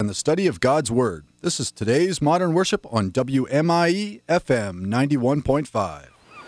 and the study of God's Word. This is today's Modern Worship on WMIE FM 91.5.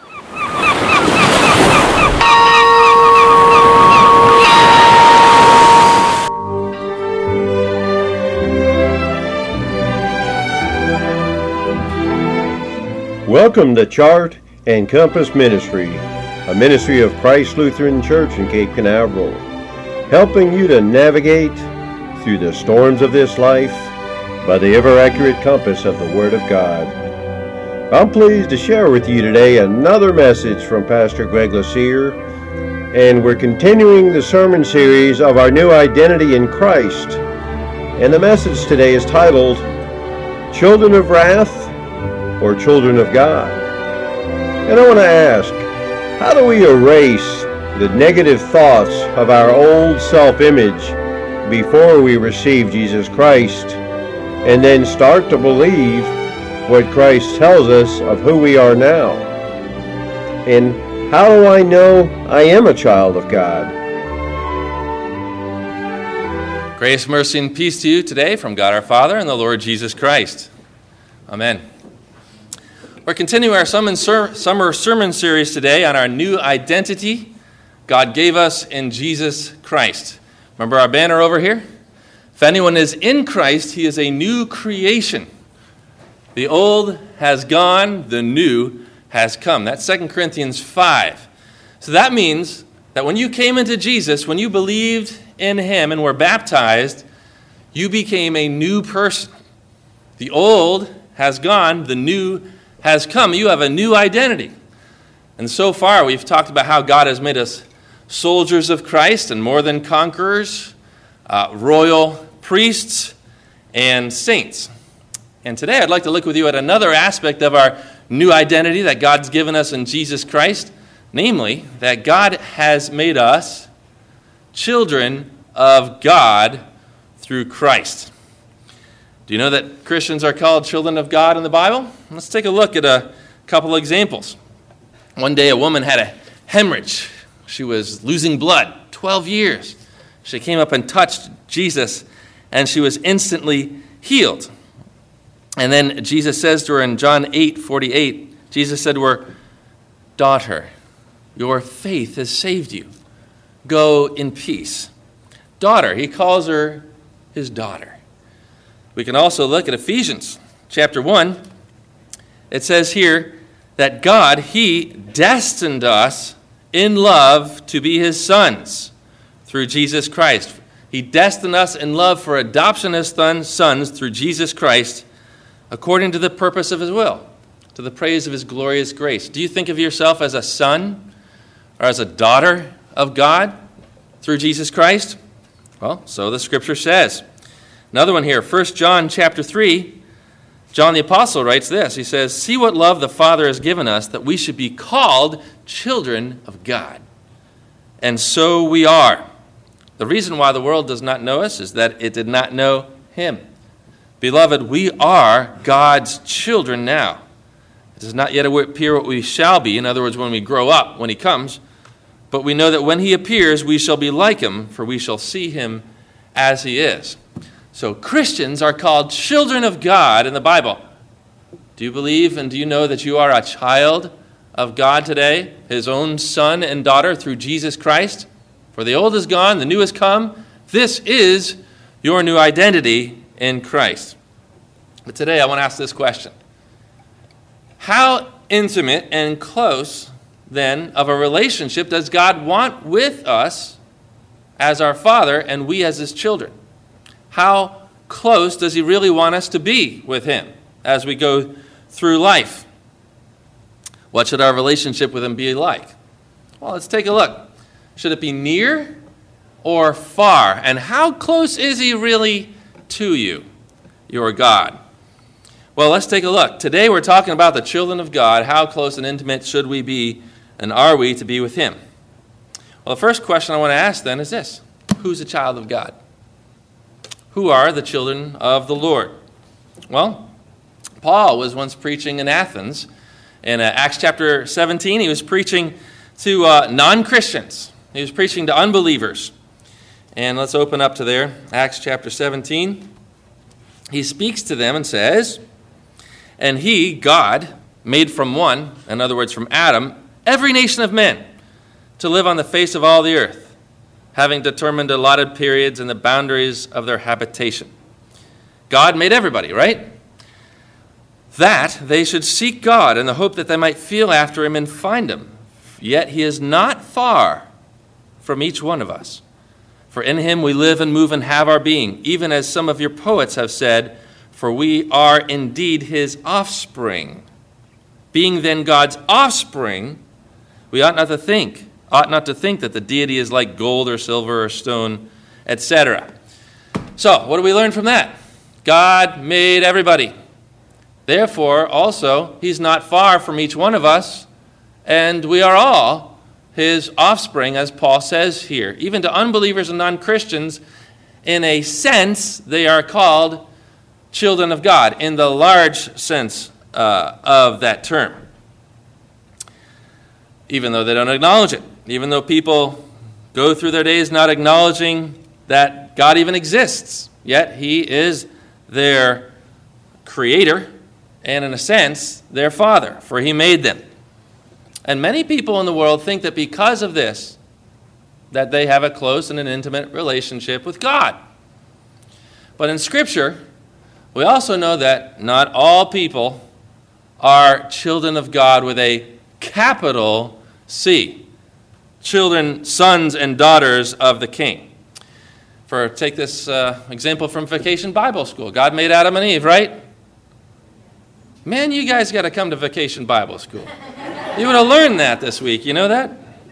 Welcome to Chart and Compass Ministry, a ministry of Christ Lutheran Church in Cape Canaveral, helping you to navigate through the storms of this life by the ever-accurate compass of the Word of God. I'm pleased to share with you today another message from Pastor Greg Lassere, and we're continuing the sermon series of our new identity in Christ. And the message today is titled, Children of Wrath or Children of God? And I want to ask, how do we erase the negative thoughts of our old self-image before we receive Jesus Christ, and then start to believe what Christ tells us of who we are now? And how do I know I am a child of God? Grace, mercy, and peace to you today from God our Father and the Lord Jesus Christ. Amen. We're continuing our summer sermon series today on our new identity God gave us in Jesus Christ. Remember our banner over here? If anyone is in Christ, he is a new creation. The old has gone, the new has come. That's 2 Corinthians 5. So that means that when you came into Jesus, when you believed in him and were baptized, you became a new person. The old has gone, the new has come. You have a new identity. And so far, we've talked about how God has made us soldiers of Christ and more than conquerors, royal priests, and saints. And today, I'd like to look with you at another aspect of our new identity that God's given us in Jesus Christ, namely, that God has made us children of God through Christ. Do you know that Christians are called children of God in the Bible? Let's take a look at a couple examples. One day a woman had a hemorrhage. She was losing blood, 12 years. She came up and touched Jesus, and she was instantly healed. And then Jesus says to her in John 8:48, Jesus said to her, "Daughter, your faith has saved you. Go in peace." Daughter, he calls her his daughter. We can also look at Ephesians chapter 1. It says here that God, he destined us in love to be his sons through Jesus Christ. He destined us in love for adoption as sons through Jesus Christ, according to the purpose of his will, to the praise of his glorious grace. Do you think of yourself as a son or as a daughter of God through Jesus Christ? Well, so the scripture says. Another one here, 1 John chapter 3, John the Apostle writes this. He says, "See what love the Father has given us, that we should be called children of God. And so we are." The reason why the world does not know us is that it did not know him. Beloved, we are God's children now. It does not yet appear what we shall be, in other words, when we grow up, when he comes. But we know that when he appears, we shall be like him, for we shall see him as he is. So Christians are called children of God in the Bible. Do you believe and do you know that you are a child of God today, his own son and daughter through Jesus Christ? For the old is gone, the new has come. This is your new identity in Christ. But today I want to ask this question. How intimate and close, then, of a relationship does God want with us as our Father and we as his children? How close does he really want us to be with him as we go through life? What should our relationship with him be like? Well, let's take a look. Should it be near or far? And how close is he really to you, your God? Well, let's take a look. Today we're talking about the children of God. How close and intimate should we be and are we to be with him? Well, the first question I want to ask then is this. Who's a child of God? Who are the children of the Lord? Well, Paul was once preaching in Athens. In Acts chapter 17, he was preaching to non-Christians. He was preaching to unbelievers. And let's open up to there, Acts chapter 17. he speaks to them and says, "And he, God, made from one," in other words, from Adam, "every nation of men to live on the face of all the earth, having determined allotted periods and the boundaries of their habitation." God made everybody, right? That they should seek God in the hope that they might feel after him and find him. Yet he is not far from each one of us. For in him we live and move and have our being, even as some of your poets have said, for we are indeed his offspring. Being then God's offspring, we ought not to think that the deity is like gold or silver or stone, etc. So, what do we learn from that? God made everybody. Therefore, also, he's not far from each one of us, and we are all his offspring, as Paul says here. Even to unbelievers and non-Christians, in a sense, they are called children of God, in the large sense of that term. Even though they don't acknowledge it. Even though people go through their days not acknowledging that God even exists. Yet he is their creator, and in a sense, their father, for he made them. And many people in the world think that because of this, that they have a close and an intimate relationship with God. But in Scripture, we also know that not all people are children of God with a capital C. Children, sons, and daughters of the King. Take this example from Vacation Bible School. God made Adam and Eve, right? Man, you guys got to come to Vacation Bible School. You would have learned that this week. You know that?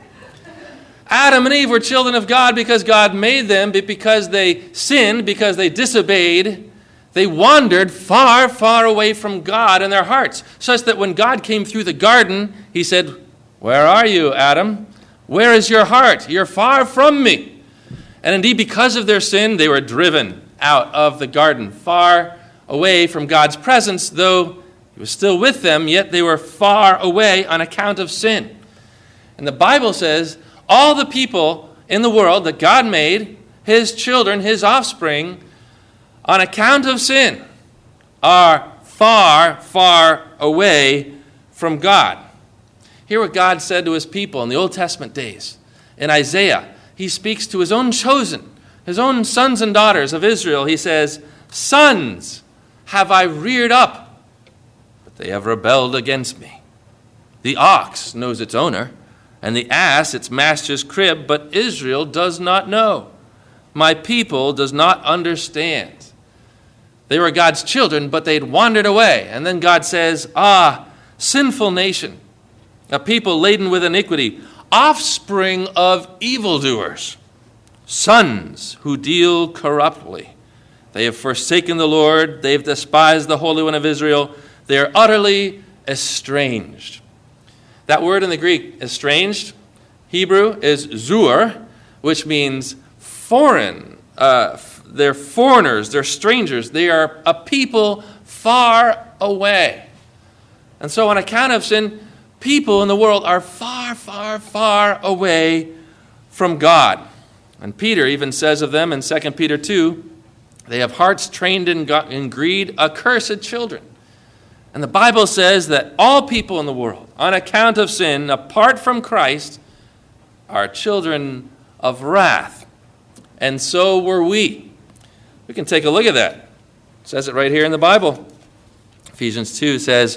Adam and Eve were children of God because God made them, but because they sinned, because they disobeyed, they wandered far, far away from God in their hearts, such that when God came through the garden, he said, "Where are you, Adam? Where is your heart? You're far from me." And indeed, because of their sin, they were driven out of the garden, far away from God's presence, though he was still with them, yet they were far away on account of sin. And the Bible says all the people in the world that God made, his children, his offspring, on account of sin, are far, far away from God. Hear what God said to his people in the Old Testament days. In Isaiah, he speaks to his own chosen, his own sons and daughters of Israel. He says, "Sons have I reared up, but they have rebelled against me. The ox knows its owner, and the ass its master's crib, but Israel does not know. My people does not understand." They were God's children, but they'd wandered away. And then God says, sinful nation, a people laden with iniquity, offspring of evildoers, sons who deal corruptly. They have forsaken the Lord. They have despised the Holy One of Israel. They are utterly estranged. That word in the Greek, estranged, Hebrew, is zur, which means foreign. They're foreigners. They're strangers. They are a people far away. And so on account of sin, people in the world are far, far, far away from God. And Peter even says of them in 2 Peter 2, they have hearts trained in greed, accursed children. And the Bible says that all people in the world, on account of sin, apart from Christ, are children of wrath. And so were we. We can take a look at that. It says it right here in the Bible. Ephesians 2 says,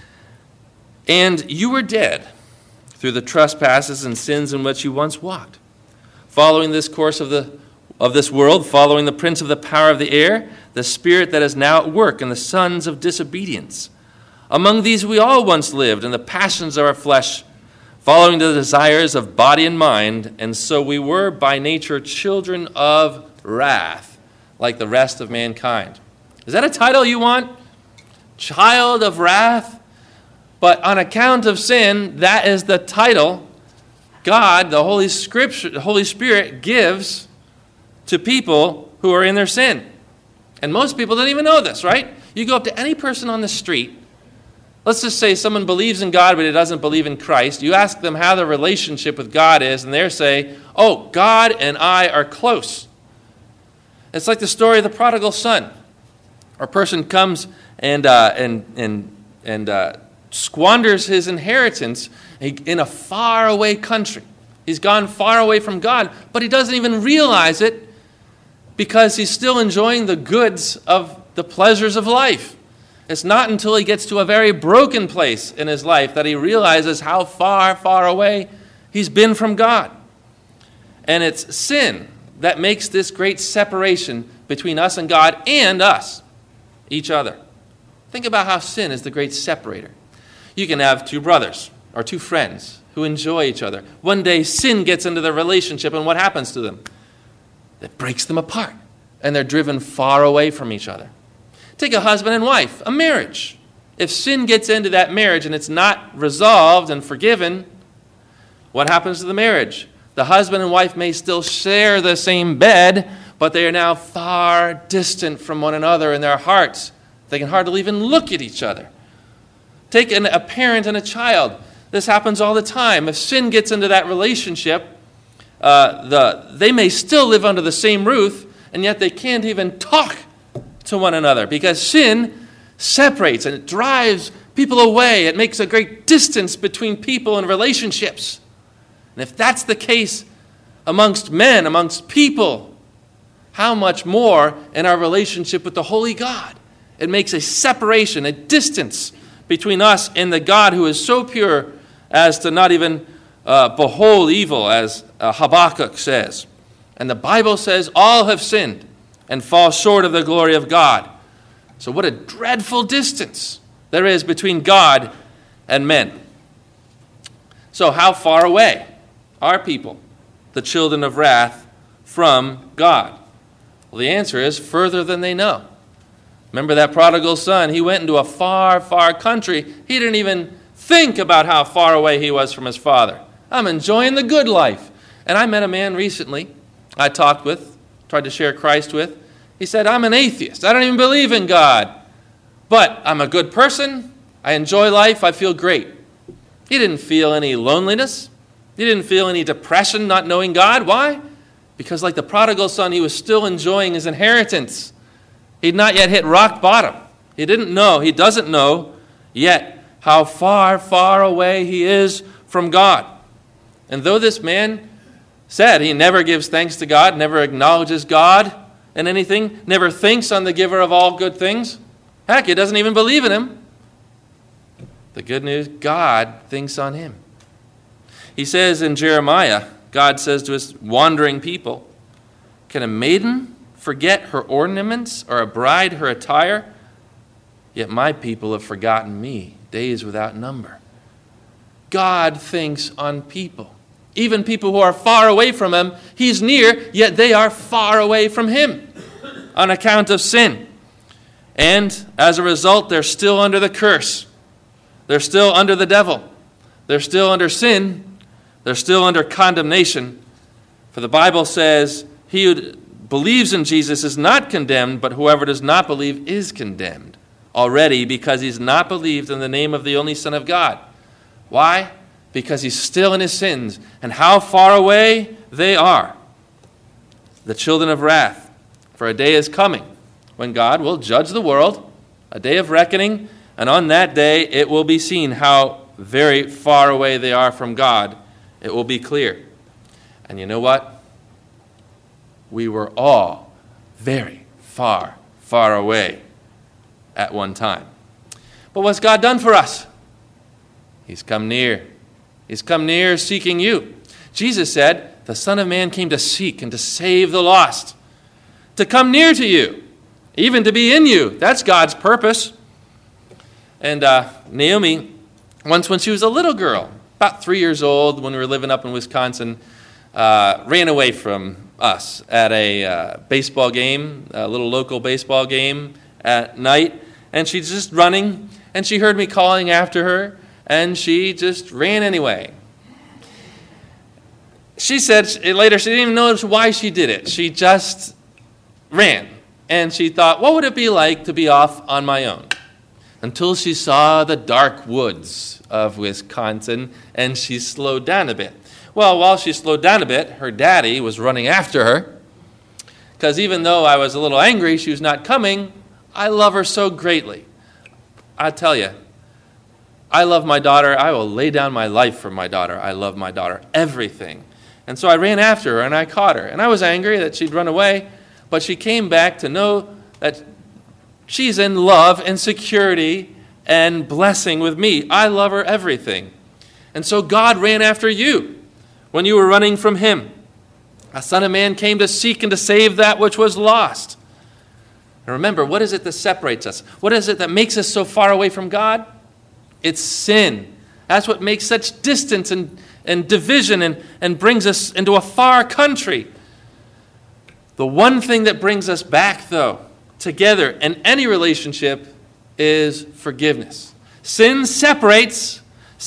"And you were dead through the trespasses and sins in which you once walked, following this course of this world, following the prince of the power of the air, the spirit that is now at work in the sons of disobedience. Among these we all once lived in the passions of our flesh, following the desires of body and mind, and so we were by nature children of wrath, like the rest of mankind." Is that a title you want? Child of wrath? But on account of sin, that is the title God, the Holy Spirit, gives to people who are in their sin. And most people don't even know this, right? You go up to any person on the street. Let's just say someone believes in God, but he doesn't believe in Christ. You ask them how their relationship with God is, and they say, "Oh, God and I are close." It's like the story of the prodigal son. Or a person comes and squanders his inheritance in a faraway country. He's gone far away from God, but he doesn't even realize it because he's still enjoying the goods of the pleasures of life. It's not until he gets to a very broken place in his life that he realizes how far, far away he's been from God. And it's sin that makes this great separation between us and God and us, each other. Think about how sin is the great separator. You can have two brothers or two friends who enjoy each other. One day sin gets into their relationship, and what happens to them? It breaks them apart, and they're driven far away from each other. Take a husband and wife, a marriage. If sin gets into that marriage and it's not resolved and forgiven, what happens to the marriage? The husband and wife may still share the same bed, but they are now far distant from one another in their hearts. They can hardly even look at each other. Take a parent and a child. This happens all the time. If sin gets into that relationship, they may still live under the same roof, and yet they can't even talk to one another because sin separates and it drives people away. It makes a great distance between people and relationships. And if that's the case amongst men, amongst people, how much more in our relationship with the Holy God? It makes a separation, a distance between us and the God who is so pure as to not even behold evil, as Habakkuk says. And the Bible says all have sinned and fall short of the glory of God. So what a dreadful distance there is between God and men. So how far away are people, the children of wrath, from God? Well, the answer is further than they know. Remember that prodigal son? He went into a far, far country. He didn't even think about how far away he was from his father. I'm enjoying the good life. And I met a man recently I talked with, tried to share Christ with. He said, I'm an atheist. I don't even believe in God. But I'm a good person. I enjoy life. I feel great. He didn't feel any loneliness. He didn't feel any depression not knowing God. Why? Because like the prodigal son, he was still enjoying his inheritance. He'd not yet hit rock bottom. He doesn't know yet how far, far away he is from God. And though this man said he never gives thanks to God, never acknowledges God in anything, never thinks on the giver of all good things, heck, he doesn't even believe in him. The good news, God thinks on him. He says in Jeremiah, God says to his wandering people, can a maiden forget her ornaments or a bride her attire? Yet my people have forgotten me, days without number. God thinks on people. Even people who are far away from him, he's near, yet they are far away from him on account of sin. And as a result, they're still under the curse. They're still under the devil. They're still under sin. They're still under condemnation. For the Bible says, he who believes in Jesus is not condemned, but whoever does not believe is condemned already because he's not believed in the name of the only Son of God. Why? Because he's still in his sins. And how far away they are. The children of wrath. For a day is coming when God will judge the world, a day of reckoning, and on that day it will be seen how very far away they are from God. It will be clear. And you know what? We were all very far, far away at one time. But what's God done for us? He's come near. He's come near seeking you. Jesus said, the Son of Man came to seek and to save the lost. To come near to you, even to be in you. That's God's purpose. And Naomi, once when she was a little girl, about 3 years old, when we were living up in Wisconsin, ran away from us at a baseball game, a little local baseball game at night. And she's just running, and she heard me calling after her, and she just ran anyway. She said later she didn't even know why she did it. She just ran. And she thought, what would it be like to be off on my own? Until she saw the dark woods of Wisconsin, and she slowed down a bit. Well, while she slowed down a bit, her daddy was running after her. Because even though I was a little angry she was not coming, I love her so greatly. I tell you, I love my daughter. I will lay down my life for my daughter. I love my daughter, everything. And so I ran after her and I caught her. And I was angry that she'd run away, but she came back to know that she's in love and security and blessing with me. I love her, everything. And so God ran after you when you were running from him. A Son of Man came to seek and to save that which was lost. And remember, what is it that separates us? What is it that makes us so far away from God? It's sin. That's what makes such distance and division and brings us into a far country. The one thing that brings us back, though, together in any relationship is forgiveness. Sin separates.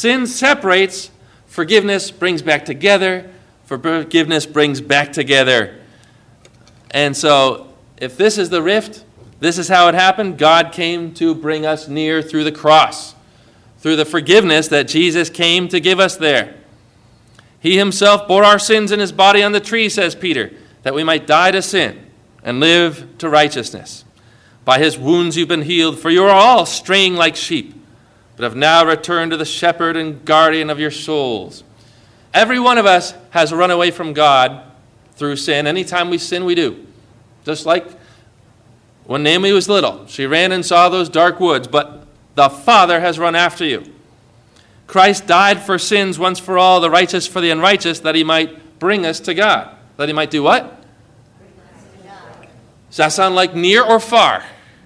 Forgiveness brings back together. Forgiveness brings back together. And so, if this is the rift, this is how it happened. God came to bring us near through the cross, through the forgiveness that Jesus came to give us there. He himself bore our sins in his body on the tree, says Peter, that we might die to sin and live to righteousness. By his wounds you've been healed, for you are all straying like sheep, but have now returned to the shepherd and guardian of your souls. Every one of us has run away from God through sin. Anytime we sin, we do. Just like when Naomi was little, she ran and saw those dark woods, but the Father has run after you. Christ died for sins once for all, the righteous for the unrighteous, that he might bring us to God. That he might do what? Does that sound like near or far?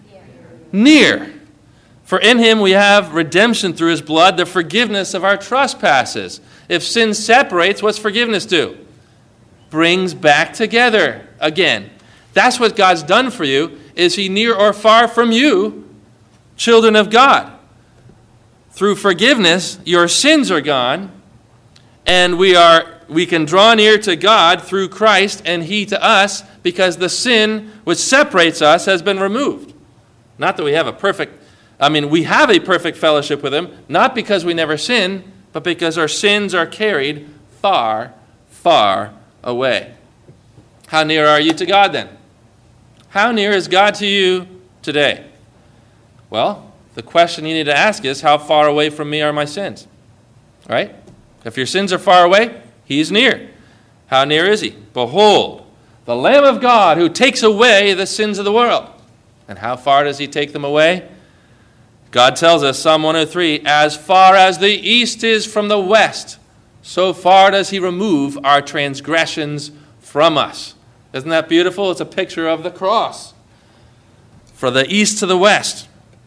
Near. For in him we have redemption through his blood, the forgiveness of our trespasses. If sin separates, what's forgiveness do? Brings back together again. That's what God's done for you. Is he near or far from you, children of God? Through forgiveness, your sins are gone, and we can draw near to God through Christ and he to us, because the sin which separates us has been removed. Not that we have we have a perfect fellowship with him, not because we never sin, but because our sins are carried far, far away. How near are you to God then? How near is God to you today? Well, the question you need to ask is, how far away from me are my sins? All right? If your sins are far away, he's near. How near is he? Behold, the Lamb of God who takes away the sins of the world. And how far does he take them away? God tells us, Psalm 103, as far as the east is from the west, so far does he remove our transgressions from us. Isn't that beautiful? It's a picture of the cross. From the east to the west.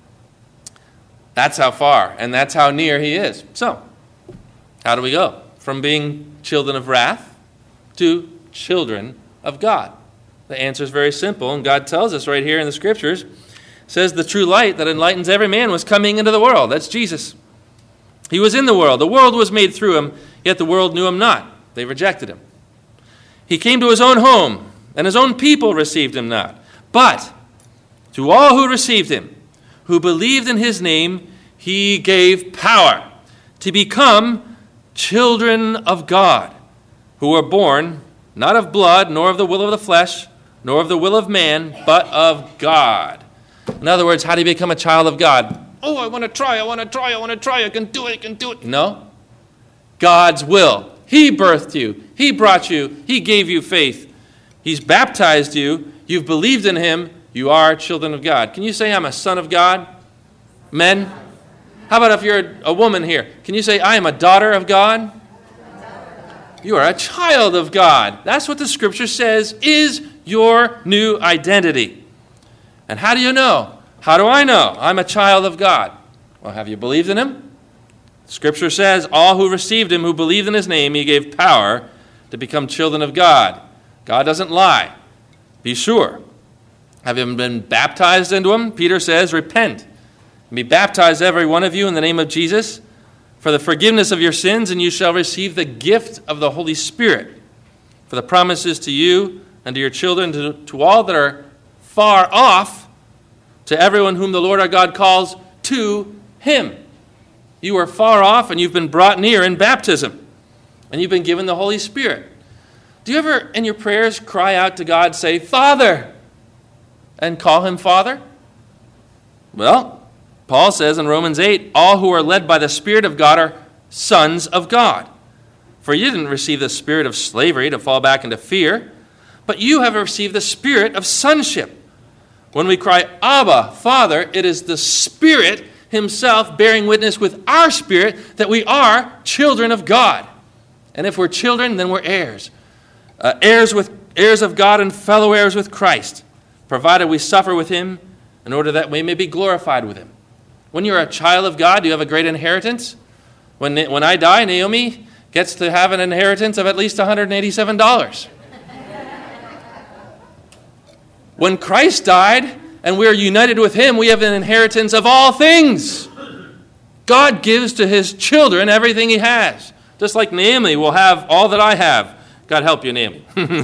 That's how far, and that's how near he is. So, how do we go? From being children of wrath to children of God. The answer is very simple, and God tells us right here in the Scriptures. It says the true light that enlightens every man was coming into the world. That's Jesus. He was in the world. The world was made through him, yet the world knew him not. They rejected him. He came to his own home, and his own people received him not. But to all who received him, who believed in his name, he gave power to become children of God, who were born not of blood, nor of the will of the flesh, nor of the will of man, but of God. In other words, how do you become a child of God? Oh, I want to try, I can do it. No. God's will. He birthed you. He brought you. He gave you faith. He's baptized you. You've believed in him. You are children of God. Can you say, I'm a son of God? Men? How about if you're a woman here? Can you say, I am a daughter of God? You are a child of God. That's what the Scripture says is your new identity. And how do you know? How do I know I'm a child of God? Well, have you believed in him? Scripture says, all who received him, who believed in his name, he gave power to become children of God. God doesn't lie. Be sure. Have you been baptized into him? Peter says, repent and be baptized, every one of you, in the name of Jesus, for the forgiveness of your sins, and you shall receive the gift of the Holy Spirit. For the promises to you and to your children, to all that are far off, to everyone whom the Lord our God calls to him. You are far off, and you've been brought near in baptism, and you've been given the Holy Spirit. Do you ever, in your prayers, cry out to God, say, Father, and call him Father? Well, Paul says in Romans 8, all who are led by the Spirit of God are sons of God. For you didn't receive the spirit of slavery to fall back into fear, but you have received the spirit of sonship. When we cry, Abba, Father, it is the Spirit himself bearing witness with our spirit that we are children of God. And if we're children, then we're heirs. Heirs of God and fellow heirs with Christ, provided we suffer with him in order that we may be glorified with him. When you're a child of God, you have a great inheritance. When I die, Naomi gets to have an inheritance of at least $187. When Christ died and we are united with him, we have an inheritance of all things. God gives to his children everything he has. Just like Naomi will have all that I have. God help you, Naomi.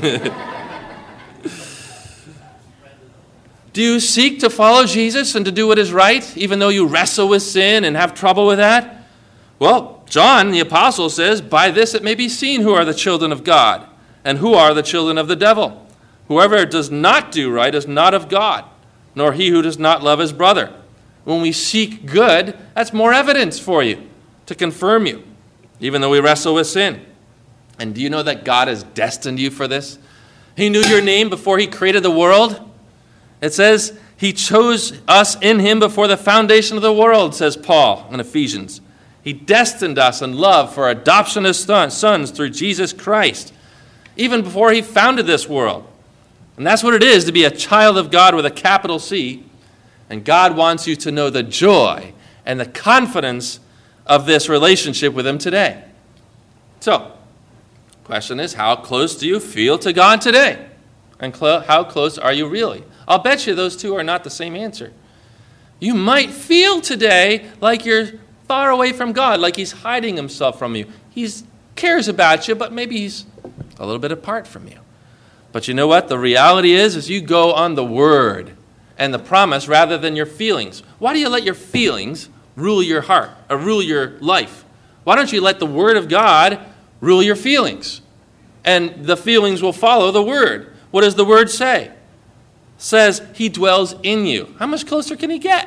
Do you seek to follow Jesus and to do what is right, even though you wrestle with sin and have trouble with that? Well, John, the apostle, says, by this it may be seen who are the children of God and who are the children of the devil. Whoever does not do right is not of God, nor he who does not love his brother. When we seek good, that's more evidence for you to confirm you, even though we wrestle with sin. And do you know that God has destined you for this? He knew your name before he created the world. It says he chose us in him before the foundation of the world, says Paul in Ephesians. He destined us in love for adoption as sons through Jesus Christ, even before he founded this world. And that's what it is to be a child of God with a capital C. And God wants you to know the joy and the confidence of this relationship with him today. So, the question is, how close do you feel to God today? And how close are you really? I'll bet you those two are not the same answer. You might feel today like you're far away from God, like he's hiding himself from you. He cares about you, but maybe he's a little bit apart from you. But you know what? The reality is you go on the word and the promise rather than your feelings. Why do you let your feelings rule your heart or rule your life? Why don't you let the word of God rule your feelings? And the feelings will follow the word. What does the word say? It says he dwells in you. How much closer can he get?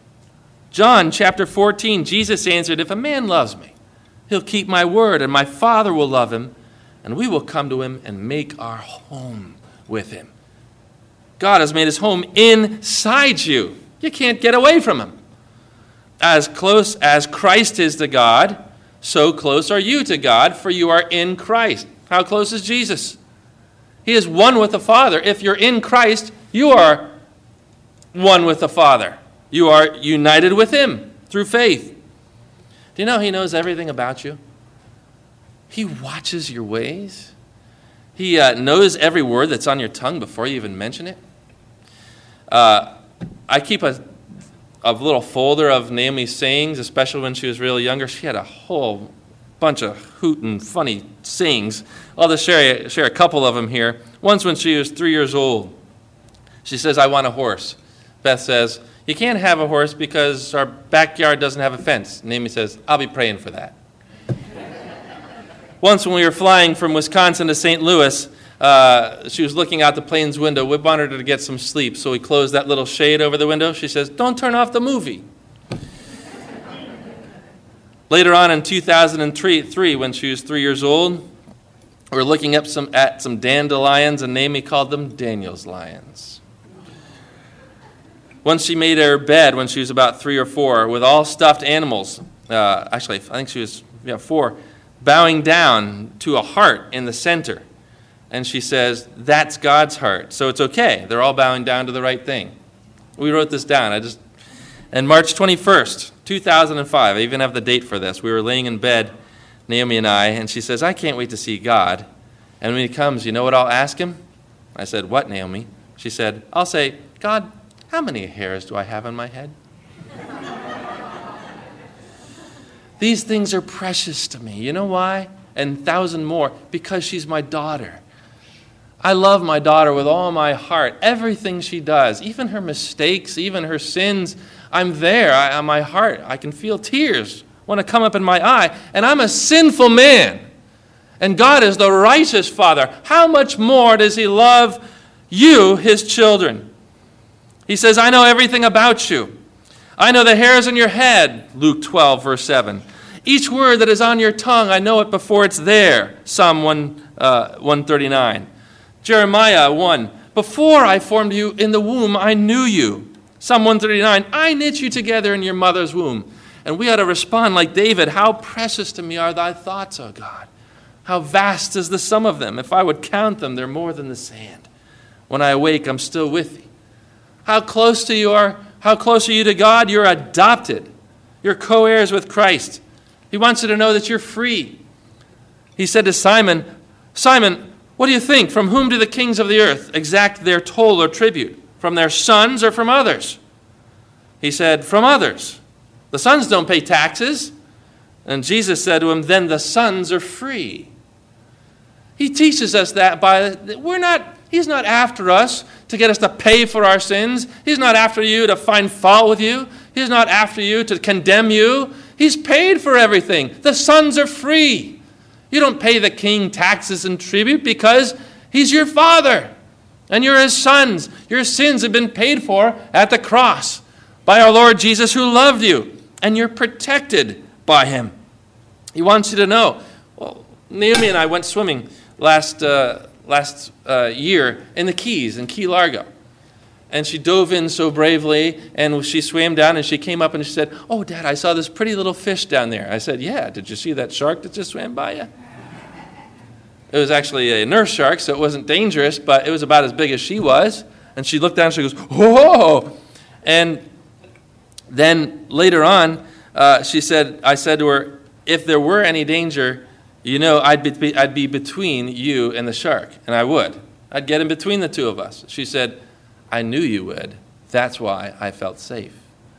John chapter 14, Jesus answered, if a man loves me, he'll keep my word, and my Father will love him, and we will come to him and make our home with him. God has made his home inside you. You can't get away from him. As close as Christ is to God, so close are you to God, for you are in Christ. How close is Jesus? He is one with the Father. If you're in Christ, you are one with the Father. You are united with him through faith. Do you know he knows everything about you? He watches your ways. He knows every word that's on your tongue before you even mention it. I keep a little folder of Naomi's sayings, especially when she was really younger. She had a whole bunch of hootin' funny sayings. I'll just share a couple of them here. Once when she was 3 years old, she says, I want a horse. Beth says, you can't have a horse because our backyard doesn't have a fence. Naomi says, I'll be praying for that. Once when we were flying from Wisconsin to St. Louis, she was looking out the plane's window. We wanted her to get some sleep, so we closed that little shade over the window. She says, don't turn off the movie. Later on in 2003, when she was 3 years old, we were looking up at some dandelions, and Naomi called them Daniel's lions. Once she made her bed when she was about 3 or 4 with all stuffed animals. Actually, I think she was 4, bowing down to a heart in the center. And she says, that's God's heart, so it's okay. They're all bowing down to the right thing. We wrote this down. And March 21st, 2005, I even have the date for this. We were laying in bed, Naomi and I, and she says, I can't wait to see God. And when he comes, you know what I'll ask him? I said, what, Naomi? She said, I'll say, God, how many hairs do I have on my head? These things are precious to me. You know why? And 1,000 more. Because she's my daughter. I love my daughter with all my heart. Everything she does, even her mistakes, even her sins, I'm there. On my heart, I can feel tears want to come up in my eye. And I'm a sinful man. And God is the righteous Father. How much more does he love you, his children? He says, I know everything about you. I know the hairs on your head, Luke 12, verse 7. Each word that is on your tongue, I know it before it's there, Psalm 139. Jeremiah 1, before I formed you in the womb, I knew you. Psalm 139, I knit you together in your mother's womb. And we ought to respond like David, how precious to me are thy thoughts, O God. How vast is the sum of them. If I would count them, they're more than the sand. When I awake, I'm still with thee. How close are you to God? You're adopted. You're co-heirs with Christ. He wants you to know that you're free. He said to Simon, Simon, what do you think? From whom do the kings of the earth exact their toll or tribute? From their sons or from others? He said, from others. The sons don't pay taxes. And Jesus said to him, then the sons are free. He teaches us that He's not after us to get us to pay for our sins. He's not after you to find fault with you. He's not after you to condemn you. He's paid for everything. The sons are free. You don't pay the king taxes and tribute because he's your father and you're his sons. Your sins have been paid for at the cross by our Lord Jesus who loved you, and you're protected by him. He wants you to know. Well, Naomi and I went swimming last year in the Keys, in Key Largo. And she dove in so bravely, and she swam down, and she came up and she said, oh, Dad, I saw this pretty little fish down there. I said, yeah, did you see that shark that just swam by you? It was actually a nurse shark, so it wasn't dangerous, but it was about as big as she was. And she looked down and she goes, whoa! And then later on, I said to her, if there were any danger, you know, I'd be between you and the shark, and I would. I'd get in between the two of us. She said, I knew you would. That's why I felt safe.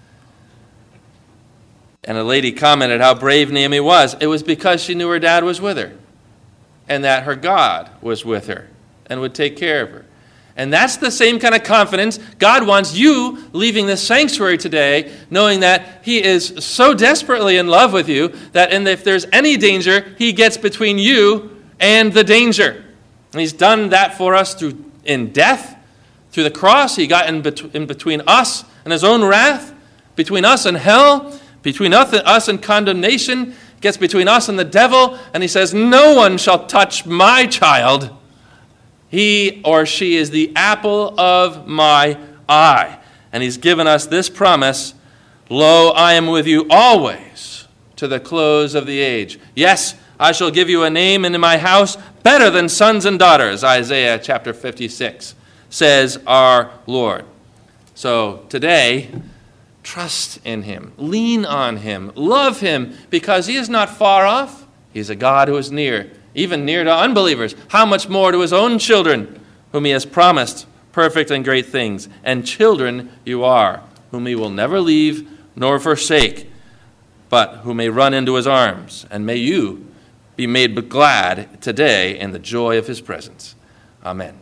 And a lady commented how brave Naomi was. It was because she knew her dad was with her, and that her God was with her and would take care of her. And that's the same kind of confidence God wants you leaving this sanctuary today, knowing that he is so desperately in love with you that if there's any danger, he gets between you and the danger. And he's done that for us in death, through the cross. He got in between us and his own wrath, between us and hell, between us and condemnation, gets between us and the devil, and he says, no one shall touch my child. He or she is the apple of my eye. And he's given us this promise, lo, I am with you always to the close of the age. Yes, I shall give you a name in my house better than sons and daughters, Isaiah chapter 56, says our Lord. So today, trust in him, lean on him, love him, because he is not far off. He's a God who is near, even near to unbelievers. How much more to his own children, whom he has promised perfect and great things. And children you are, whom he will never leave nor forsake, but who may run into his arms. And may you be made glad today in the joy of his presence. Amen.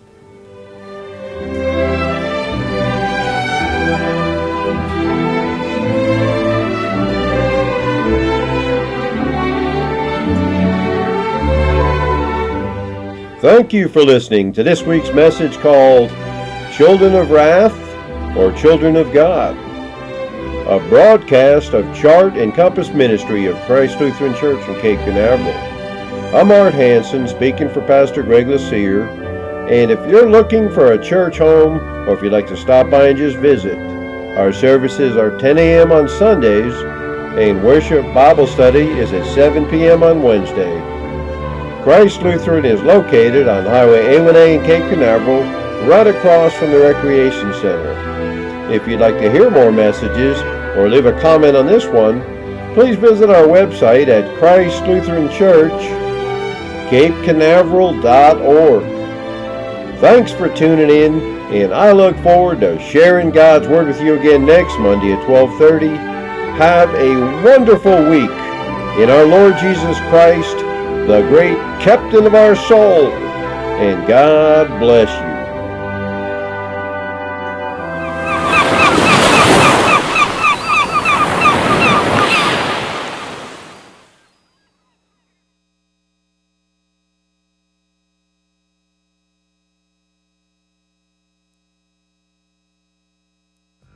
Thank you for listening to this week's message called Children of Wrath or Children of God, a broadcast of Chart and Compass Ministry of Christ Lutheran Church in Cape Canaveral. I'm Art Hansen, speaking for Pastor Greg Laseer, and if you're looking for a church home or if you'd like to stop by and just visit, our services are 10 a.m. on Sundays and worship Bible study is at 7 p.m. on Wednesday. Christ Lutheran is located on Highway A1A in Cape Canaveral, right across from the Recreation Center. If you'd like to hear more messages or leave a comment on this one, please visit our website at ChristLutheranChurch, Thanks for tuning in, and I look forward to sharing God's Word with you again next Monday at 12:30. Have a wonderful week in our Lord Jesus Christ, the great captain of our soul, and God bless you.